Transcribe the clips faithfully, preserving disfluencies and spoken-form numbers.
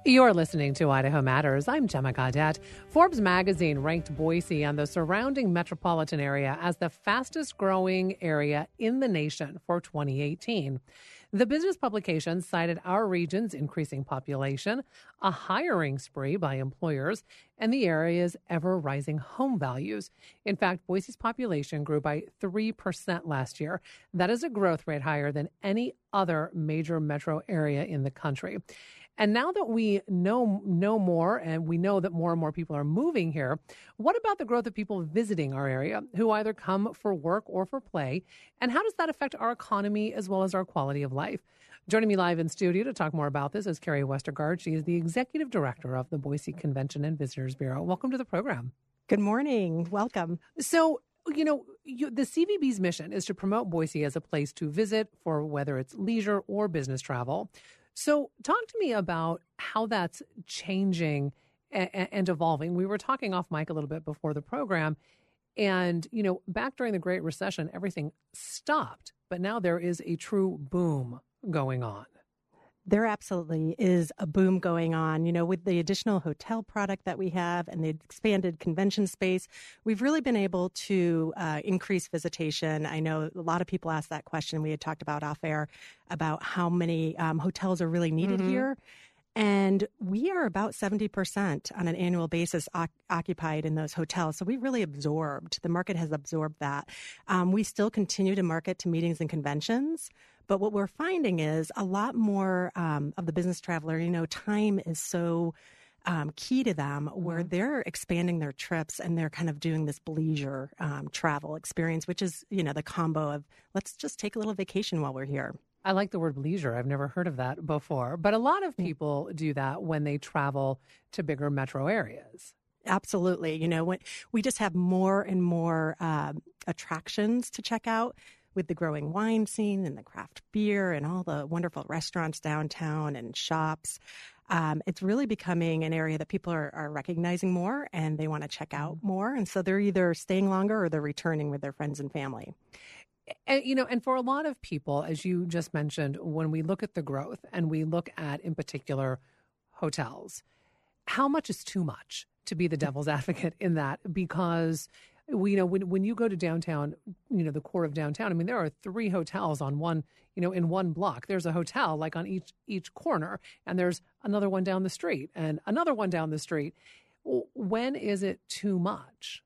You're listening to Idaho Matters. I'm Gemma Gaudette. Forbes magazine ranked Boise and the surrounding metropolitan area as the fastest growing area in the nation for twenty eighteen. The business publication cited our region's increasing population, a hiring spree by employers, and the area's ever-rising home values. In fact, Boise's population grew by three percent last year. That is a growth rate higher than any other major metro area in the country. And now that we know know more and we know that more and more people are moving here, what about the growth of people visiting our area who either come for work or for play? And how does that affect our economy as well as our quality of life? Joining me live in studio to talk more about this is Carrie Westergaard. She is the executive director of the Boise Convention and Visitors Bureau. Welcome to the program. Good morning. Welcome. So, you know, you, the C V B's mission is to promote Boise as a place to visit for whether it's leisure or business travel. So talk to me about how that's changing and, and evolving. We were talking off mic a little bit before the program, and, you know, back during the Great Recession, everything stopped, but now there is a true boom going on. There absolutely is a boom going on. You know, with the additional hotel product that we have and the expanded convention space, we've really been able to uh, increase visitation. I know a lot of people ask that question. We had talked about off air about how many um, hotels are really needed mm-hmm. here. And we are about seventy percent on an annual basis o- occupied in those hotels. So we really absorbed, the market has absorbed that. Um, we still continue to market to meetings and conventions. But what we're finding is a lot more um, of the business traveler, you know, time is so um, key to them where mm-hmm. they're expanding their trips and they're kind of doing this leisure um, travel experience, which is, you know, the combo of let's just take a little vacation while we're here. I like the word leisure. I've never heard of that before. But a lot of people do that when they travel to bigger metro areas. Absolutely. You know, when we just have more and more um, attractions to check out with the growing wine scene and the craft beer and all the wonderful restaurants downtown and shops. Um, it's really becoming an area that people are, are recognizing more and they want to check out more. And so they're either staying longer or they're returning with their friends and family. And, you know, and for a lot of people, as you just mentioned, when we look at the growth and we look at, in particular, hotels, how much is too much, to be the devil's advocate in that? Because we, you know, when when you go to downtown, you know, the core of downtown, I mean, there are three hotels on one, you know, in one block. There's a hotel like on each each corner, and there's another one down the street and another one down the street. When is it too much?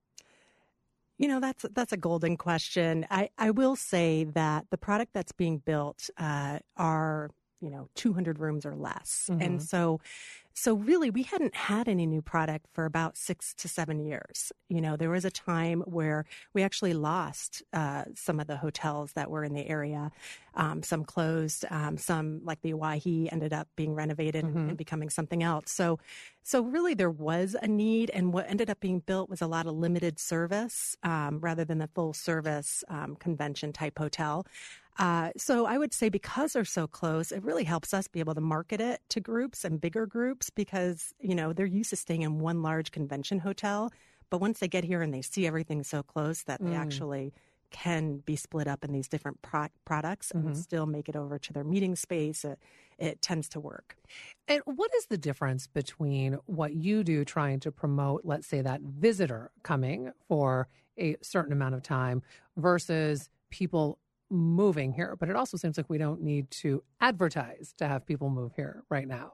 You know, that's that's a golden question. I, I will say that the product that's being built uh, are, you know, two hundred rooms or less. Mm-hmm. And so so really we hadn't had any new product for about six to seven years. You know, there was a time where we actually lost uh, some of the hotels that were in the area. Um, some closed, um, some like the Oahe ended up being renovated mm-hmm. and, and becoming something else. So so really there was a need, and what ended up being built was a lot of limited service um, rather than the full service um, convention type hotel. Uh, so I would say because they're so close, it really helps us be able to market it to groups and bigger groups because, you know, they're used to staying in one large convention hotel. But once they get here and they see everything so close that they mm. actually can be split up in these different pro- products and mm-hmm. still make it over to their meeting space, it, it tends to work. And what is the difference between what you do trying to promote, let's say, that visitor coming for a certain amount of time versus people moving here? But it also seems like we don't need to advertise to have people move here right now.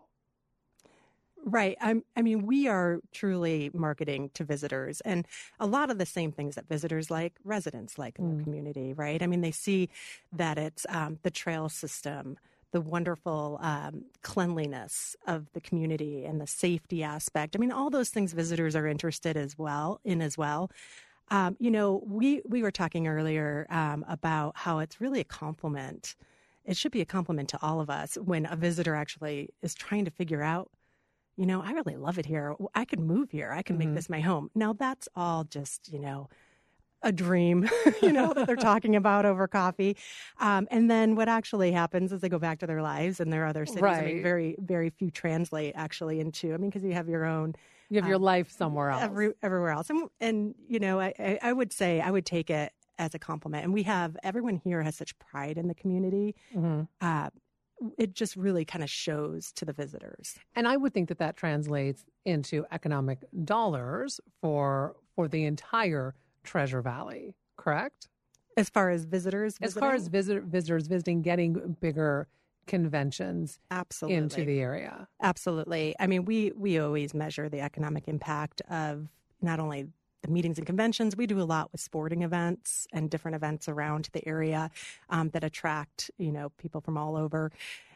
Right. I'm, I mean, we are truly marketing to visitors, and a lot of the same things that visitors like, residents like in mm. their community, right? I mean, they see that it's um, the trail system, the wonderful um, cleanliness of the community and the safety aspect. I mean, all those things visitors are interested as well in as well. Um, you know, we, we were talking earlier um, about how it's really a compliment. It should be a compliment to all of us when a visitor actually is trying to figure out, you know, I really love it here. I could move here. I can mm-hmm. make this my home. Now, that's all just, you know, a dream, you know, that they're talking about over coffee. Um, and then what actually happens is they go back to their lives and their other cities. Right. I mean, very, very few translate actually into, I mean, because you have your own. You have your um, life somewhere else. Every, everywhere else. And, and you know, I, I would say I would take it as a compliment. And we have, everyone here has such pride in the community. Mm-hmm. Uh, it just really kind of shows to the visitors. And I would think that that translates into economic dollars for for the entire Treasure Valley, correct? As far as visitors As visiting? far as visitor, visitors visiting, getting bigger conventions Absolutely. into the area. Absolutely. I mean, we, we always measure the economic impact of not only the meetings and conventions. We do a lot with sporting events and different events around the area um, that attract, you know, people from all over.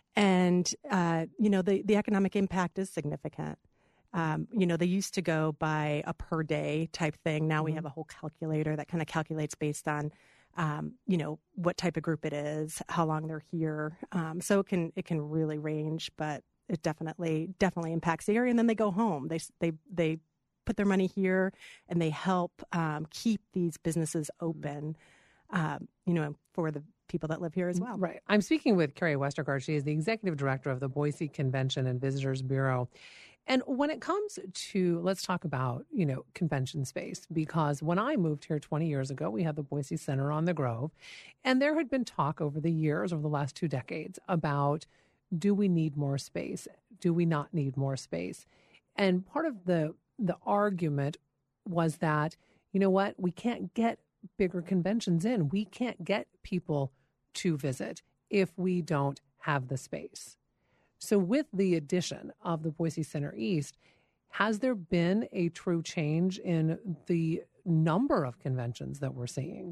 And, uh, you know, the, the economic impact is significant. Um, you know, they used to go by a per day type thing. Now mm-hmm. we have a whole calculator that kind of calculates based on, um, you know, what type of group it is, how long they're here. Um, so it can it can really range, but it definitely definitely impacts the area. And then they go home. They they they put their money here, and they help um, keep these businesses open. Um, you know, for the people that live here as well. Right. I'm speaking with Carrie Westergaard. She is the executive director of the Boise Convention and Visitors Bureau. And when it comes to, let's talk about, you know, convention space, because when I moved here twenty years ago, we had the Boise Center on the Grove, and there had been talk over the years, over the last two decades, about do we need more space? Do we not need more space? And part of the the argument was that, you know what, we can't get bigger conventions in. We can't get people to visit if we don't have the space. So with the addition of the Boise Center East, has there been a true change in the number of conventions that we're seeing?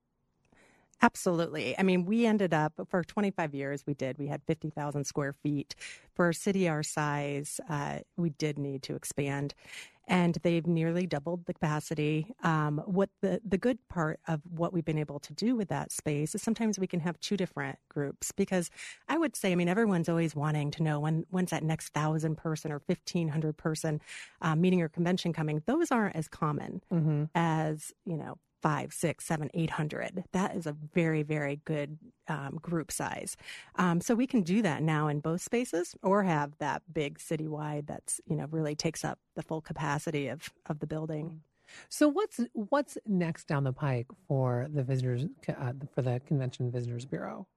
Absolutely. I mean, we ended up, for twenty-five years, we did. We had fifty thousand square feet. For a city our size, uh, we did need to expand. And they've nearly doubled the capacity. Um, what the, the good part of what we've been able to do with that space is sometimes we can have two different groups, because I would say, I mean, everyone's always wanting to know when when's that next thousand person or fifteen hundred person uh, meeting or convention coming. Those aren't as common mm-hmm. as, you know, five, six, seven, eight hundred. That is a very, very good um, group size. Um, so we can do that now in both spaces, or have that big citywide that's, you know, really takes up the full capacity of, of the building. So what's what's next down the pike for the visitors uh, for the Convention Visitors Bureau?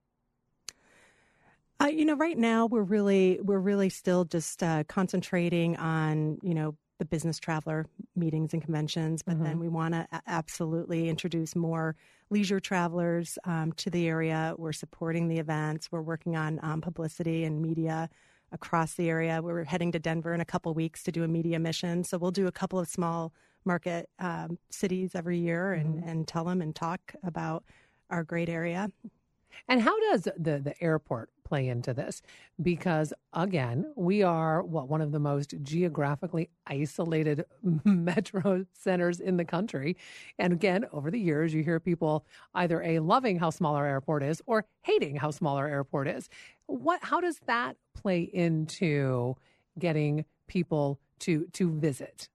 Uh, you know, right now we're really we're really still just uh, concentrating on, you know, the business traveler meetings and conventions, but mm-hmm. then we want to a- absolutely introduce more leisure travelers um, to the area. We're supporting the events. We're working on um, publicity and media across the area. We're heading to Denver in a couple weeks to do a media mission. So we'll do a couple of small market um, cities every year and, mm-hmm. and tell them and talk about our great area. And how does the, the airport play into this? Because, again, we are, what, one of the most geographically isolated metro centers in the country. And again, over the years, you hear people either A, loving how small our airport is, or hating how small our airport is. What? How does that play into getting people to to visit?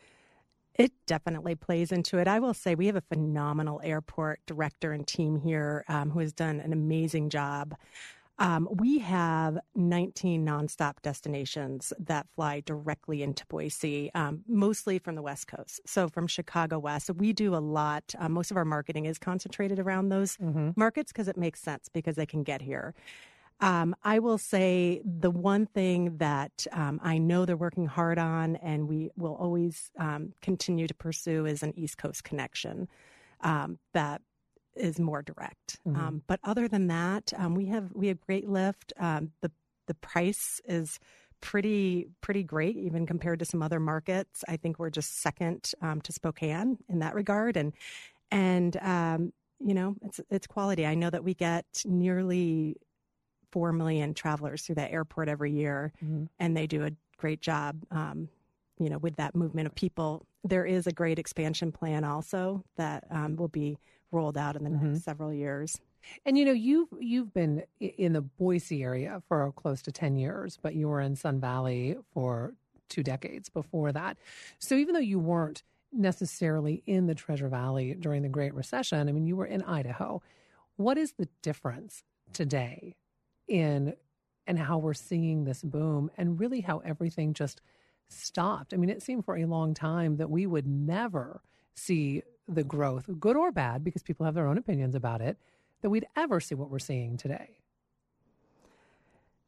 It definitely plays into it. I will say we have a phenomenal airport director and team here um, who has done an amazing job. Um, we have nineteen nonstop destinations that fly directly into Boise, um, mostly from the West Coast. So from Chicago West. So we do a lot. Um, most of our marketing is concentrated around those mm-hmm. markets because it makes sense because they can get here. Um, I will say the one thing that um, I know they're working hard on, and we will always um, continue to pursue, is an East Coast connection um, that is more direct. Mm-hmm. Um, but other than that, um, we have we have great lift. Um, the the price is pretty pretty great, even compared to some other markets. I think we're just second um, to Spokane in that regard, and and um, you know it's it's quality. I know that we get nearly four million travelers through that airport every year, mm-hmm. and they do a great job, um, you know, with that movement of people. There is a great expansion plan also that um, will be rolled out in the mm-hmm. next several years. And, you know, you've, you've been in the Boise area for close to ten years, but you were in Sun Valley for two decades before that. So even though you weren't necessarily in the Treasure Valley during the Great Recession, I mean, you were in Idaho. What is the difference today in and how we're seeing this boom, and really how everything just stopped? I mean, it seemed for a long time that we would never see the growth, good or bad, because people have their own opinions about it, that we'd ever see what we're seeing today.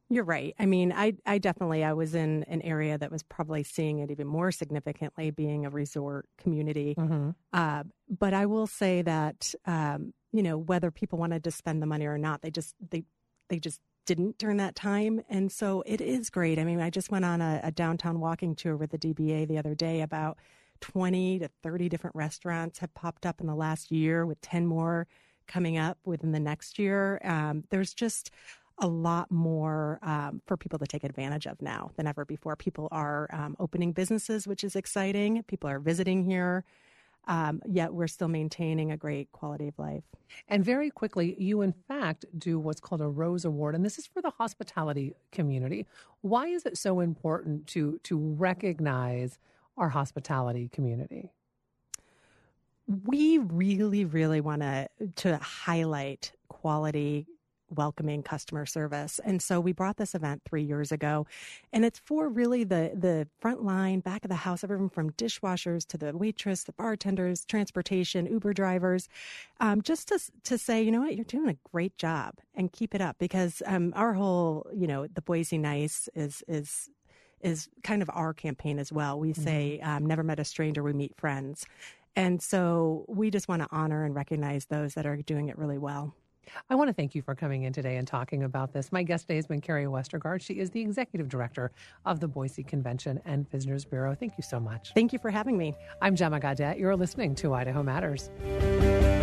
You're right. I mean, I, I definitely, I was in an area that was probably seeing it even more significantly, being a resort community. Mm-hmm. Uh, but I will say that, um, you know, whether people wanted to spend the money or not, they just, they, they just didn't during that time. And so it is great. I mean, I just went on a, a downtown walking tour with the D B A the other day. About twenty to thirty different restaurants have popped up in the last year, with ten more coming up within the next year. Um, there's just a lot more um, for people to take advantage of now than ever before. People are um, opening businesses, which is exciting. People are visiting here, um, yet we're still maintaining a great quality of life. And very quickly, you in fact do what's called a Rose Award, and this is for the hospitality community. Why is it so important to to recognize our hospitality community? We really, really want to to highlight quality, welcoming customer service. And so we brought this event three years ago, and it's for really the, the front line, back of the house, everyone from dishwashers to the waitress, the bartenders, transportation, Uber drivers, um, just to, to say, you know what, you're doing a great job and keep it up, because um, our whole, you know, the Boise Nice is, is, is kind of our campaign as well. We say, mm-hmm. um, never met a stranger, we meet friends. And so we just want to honor and recognize those that are doing it really well. I want to thank you for coming in today and talking about this. My guest today has been Carrie Westergaard. She is the executive director of the Boise Convention and Visitors Bureau. Thank you so much. Thank you for having me. I'm Gemma Gaudette. You're listening to Idaho Matters.